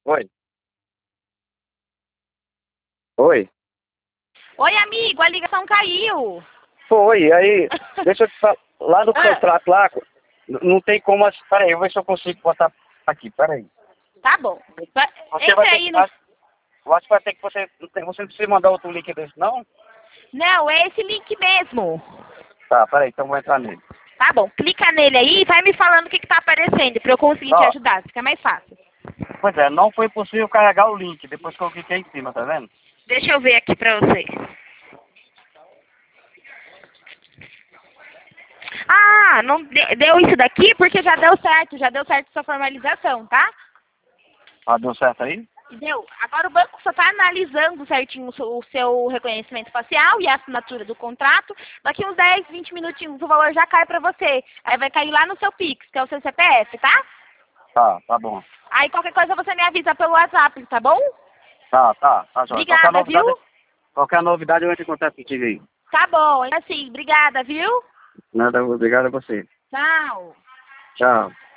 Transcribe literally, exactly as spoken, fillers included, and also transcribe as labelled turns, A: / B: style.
A: Oi. Oi.
B: Oi, amigo, a ligação caiu.
A: Foi, aí, deixa eu te falar, lá no
B: Ah.
A: contrato lá, n- não tem como, ass- peraí, eu vou ver se eu consigo botar aqui, peraí.
B: Tá bom. Vai-
A: Você
B: Entra
A: vai ter
B: aí
A: que,
B: no...
A: acho- eu acho que vai ter que, você, não tem- você não precisa mandar outro link desse, não?
B: Não, é esse link mesmo.
A: Tá, peraí, então eu vou entrar nele.
B: Tá bom, clica nele aí e vai me falando o que que tá aparecendo pra eu conseguir te
A: Ó,
B: ajudar, fica mais fácil.
A: pois é, não foi possível carregar o link, depois que eu cliquei em cima, tá vendo?
B: Deixa eu ver aqui pra você. Ah, não de- deu isso daqui porque já deu certo, já deu certo sua formalização, tá?
A: Ah, deu certo aí?
B: Deu. Agora o banco só está analisando certinho o seu, o seu reconhecimento facial e a assinatura do contrato. Daqui uns dez, vinte minutinhos o valor já cai pra você. Aí vai cair lá no seu Pix, que é o seu C P F, tá?
A: Tá, tá bom.
B: Aí qualquer coisa você me avisa pelo WhatsApp, tá bom?
A: Tá, tá, tá, jóia. Qualquer
B: Obrigada, viu?
A: novidade, qualquer novidade eu entro em contato contigo aí.
B: Tá bom, assim, obrigada, viu?
A: Nada, obrigado a você.
B: Tchau.
A: Tchau.